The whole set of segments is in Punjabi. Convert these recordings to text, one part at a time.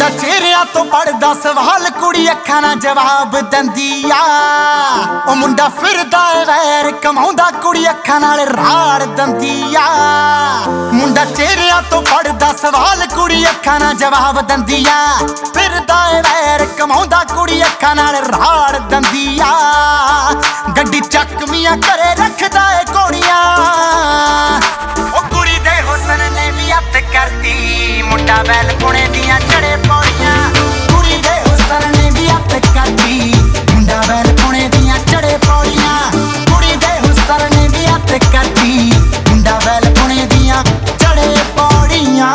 ਮੁੰਡਾ ਚਿਹਰਿਆਂ ਤੋਂ ਪੜਦਾ ਸਵਾਲ, ਕੁੜੀ ਅੱਖਾਂ ਨਾਲ ਜਵਾਬ ਦਿੰਦੀ ਆ। ਉਹ ਮੁੰਡਾ ਫਿਰਦਾ ਏ ਵੈਰ ਕਮਾਉਂਦਾ, ਕੁੜੀ ਅੱਖਾਂ ਨਾਲ ਰਾੜ ਦਿੰਦੀ ਆ। ਮੁੰਡਾ ਚਿਹਰਿਆਂ ਤੋਂ ਪੜਦਾ ਸਵਾਲ, ਕੁੜੀ ਅੱਖਾਂ ਨਾਲ ਜਵਾਬ ਦਿੰਦੀ ਆ। ਫਿਰਦਾ ਏ ਵੈਰ ਕਮਾਉਂਦਾ, ਕੁੜੀ ਅੱਖਾਂ ਨਾਲ ਰਾੜ ਦਿੰਦੀ ਆ। ਗੱਡੀ ਚੱਕਵੀਆਂ ਘਰੇ ਰੱਖਦਾ ਏ ਘੋੜੀਆਂ, ਉਹ ਕੁੜੀ ਦੇ ਹੁਸਨ ਨੇ ਵੀ ਹੱਥ ਕਰਦੀ। ਮੁੰਡਾ ਵੈਲ ਪੁਣੇ ਦੀਆਂ ਚੜੇ ਪੌੜੀਆਂ, ਕੁੜੀ ਦੇ ਹੁਸਨ ਨੇ ਵੀ ਹੱਥ ਕਰਦੀ। ਮੁੰਡਾ ਵੈਲ ਪੁਣੇ ਦੀਆਂ ਚੜੇ ਪੌੜੀਆਂ, ਕੁੜੀ ਦੇ ਹੁਸਨ ਨੇ ਵੀ ਹੱਥ ਕਰਦੀ। ਮੁੰਡਾ ਵੈਲ ਪੁਣੇ ਦੀਆਂ ਚੜੇ ਪੌੜੀਆਂ।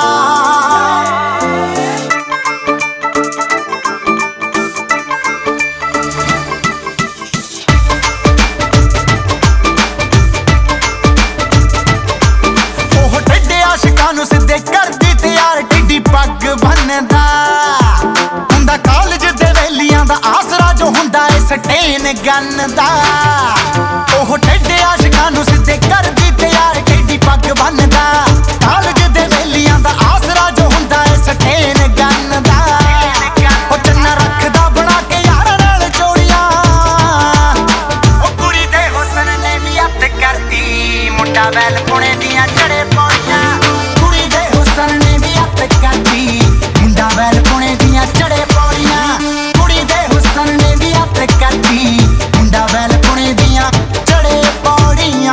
ਆਸ਼ਿਕਾਂ ਨੂੰ ਸਿੱਧੇ ਕਰਦੀ ਤਿਆਰ, ਟਿੱਡੀ ਪੱਗ ਬੰਨਦਾ ਹੁੰਦਾ। ਕਾਲਜ ਦੇ ਵੇਲੀਆਂ ਦਾ ਆਸਰਾ ਜੋ ਹੁੰਦਾ ਏ ਸਟੇਨ ਗੰਨ ਦਾ। ਉਹ ਟਿੱਡੇ ਆਸ਼ਿਕਾਂ ਨੂੰ ਸਿੱਧੇ ਕਰਦੀ ਤਿਆਰ, ਟਿੱਡੀ ਪੱਗ ਬੰਨਦਾ। ਕਾਲਜ ਦੇ ਵੇਲੀਆਂ ਦਾ ਆਸਰਾ ਜੋ ਹੁੰਦਾ ਏ ਸਟੇਨ ਗੰਨ ਦਾ। ਉਹ ਚੰਨਾ ਰੱਖਦਾ ਬਣਾ ਕੇ ਯਾਰਾਂ ਨਾਲ ਚੋਰੀਆਂ, ਉਹ ਕੁੜੀ ਦੇ ਹੁਸਨ ਨੇ ਵੀ ਹੱਥ ਕਰਦੀ। ਮੁੰਡਾ ਵੈਲ ਪੁਣੇ ਦੀਆਂ ਚੜੇ ਪੌੜੀਆਂ, ਕੁੜੀ ਦੇ ਹੁਸਨ ਨੇ ਵੀ ਹੱਥ ਕਰਦੀ। ਮੁੰਡਾ ਵੈਲ ਪੁਣੇ ਦੀਆਂ ਚੜੇ ਪੌੜੀਆਂ, ਕੁੜੀ ਦੇ ਹੁਸਨ ਨੇ ਵੀ ਹੱਥ ਕਰਦੀ। ਮੁੰਡਾ ਵੈਲ ਪੁਣੇ ਦੀਆਂ ਚੜੇ ਪੌੜੀਆਂ।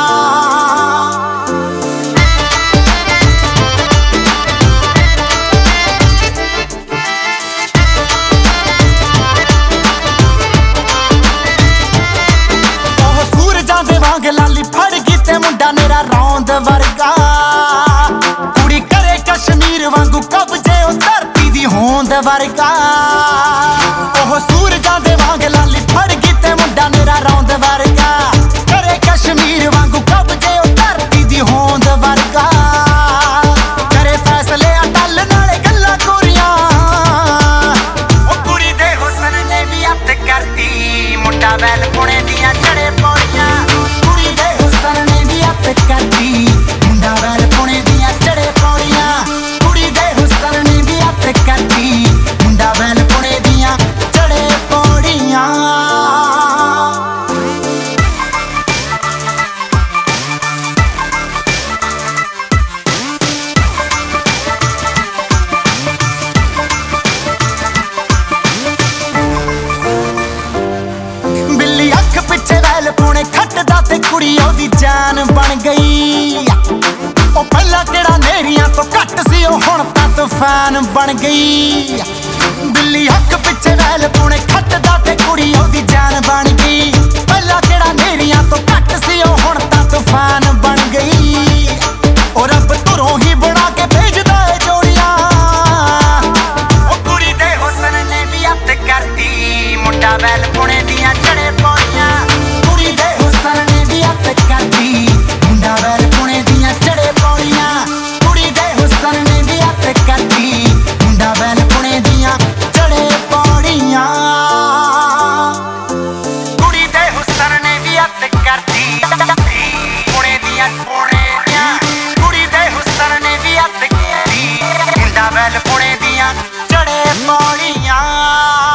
ਉਹ ਸੂਰਜਾਂ ਦੇ ਵਾਂਗ ਲਾਲੀ ਫੜ ਗਈ ਤੇ ਮੁੰਡਾ ਮੇਰਾ ਰੌਂਦ ਵਰਗਾ। ਕੁੜੀ ਕਰੇ ਕਸ਼ਮੀਰ ਵਾਂਗੂ ਕਬਜੇ ਉਹ ਧਰਤੀ ਦੀ ਹੋਂਦ ਵਰਗਾ। ਉਹ ਸੂਰਜਾਂ ਦੇ ਵਾਂਗ ਲਾਲੀ ਫੜ ਗਈ ਤੇ ਮੁੰਡਾ ਮੇਰਾ ਰੌਂਦ ਵਰਗਾ। ਕਰੇ ਕਸ਼ਮੀਰ ਵਾਂਗੂ ਕਬਜੇ ਉਹ ਧਰਤੀ ਦੀ ਹੋਂਦ ਵਰਗਾ। ਕਰੇ ਫੈਸਲੇ ਅਟਲ ਨਾਲੇ ਗੱਲਾਂ ਕੋਰੀਆਂ, ਉਹ ਕੁੜੀ ਦੇ ਹੁਸਨ ਨੇ ਵੀ ਹੱਥ ਕਰਦੀ। ਮੁੰਡਾ ਵੈਲ ਪੁਣੇ ਦੀਆਂ ਚੜੇ ਪੌੜੀਆਂ, ਕੁੜੀ ਦੇ ਹੁਸਨ ਨੇ ਵੀ ਹੱਥ ਕਰਦੀ। ਮੁੰਡਾ ਵੈਲ ਪੁਣੇ ਦੀਆਂ ਚੜੇ ਪੌੜੀਆਂ, ਕੁੜੀ ਦੇ ਹੁਸਨ ਨੇ ਵੀ ਹੱਥ ਕਰਦੀ। ਮੁੰਡਾ ਵੈਲ ਪੁਣੇ ਦੀਆਂ ਚੜੇ ਪੌੜੀਆਂ। ਬਿੱਲੀ ਅੱਖ ਪਿੱਛੇ ਵੈਲ ਪੁਣੇ ਖੱਟਦਾ ਤੇ ਕੁੜੀ ਉਹਦੀ ਜਾਨ ਬਣ ਗਈ। ਉਹ ਪਹਿਲਾਂ ਕਿਹੜਾ ਨੇਰੀਆਂ ਤੋਂ ਘੱਟ ਸੀ, ਉਹ ਹੁਣ ਤਾਂ ਤੂਫਾਨ ਬਣ ਗਈ। ਬਿੱਲੀ ਅੱਖ ਪਿੱਛੇ ਵੈਲ ਪੁਣੇ ਖੱਟਦਾ ਤੇ ਕੁੜੀ ਉਹਦੀ ਜਾਨ ਬਣ ਗਈ। ਪਹਿਲਾਂ ਕਿਹੜਾ ਨੇਰੀਆਂ ਤੋਂ ਘੱਟ ਸੀ, ਉਹ ਹੁਣ ਤਾਂ ਤੂਫਾਨ ਬਣ ਗਈ। ਉਹ ਰੱਬ ਧੁਰੋਂ ਹੀ ਬਣਾ ਕੇ ਭੇਜਦਾ ਏ ਜੋੜੀਆਂ, ਉਹ ਕੁੜੀ ਦੇ ਹੁਸਨ ਨੇ ਵੀ ਹੱਥ ਕਰਦੀ। ਮੁੰਡਾ ਵੈਲ ਪੁਣੇ ਦੀਆਂ ਚੜੇ ਪੌੜੀਆਂ, ਕੁੜੀ ਦੇ ਹੁਸਨ ਨੇ ਵੀ ਹੱਥ ਕਰਦੀ। ਮੁੰਡਾ ਵੈਲ ਪੁਣੇ ਦੀਆਂ ਚੜੇ ਪੌੜੀਆਂ, ਕੁੜੀ ਦੇ ਹੁਸਨ ਨੇ ਵੀ ਹੱਥ ਕਰਦੀ। ਮੁੰਡਾ ਵੈਲ ਪੁਣੇ ਦੀਆਂ ਚੜੇ ਪੌੜੀਆਂ, ਕੁੜੀ ਦੇ ਹੁਸਨ ਨੇ ਵੀ ਹੱਥ ਕਰਦੀ। ਪੁਣੇ ਦੀਆਂ ਪੌੜੀਆਂ, ਕੁੜੀ ਦੇ ਹੁਸਨ ਨੇ ਵੀ ਹੱਥ ਕਰਦੀ। ਮੁੰਡਾ ਵੈਲ ਪੁਣੇ ਦੀਆਂ ਚੜੇ ਪੌੜੀਆਂ।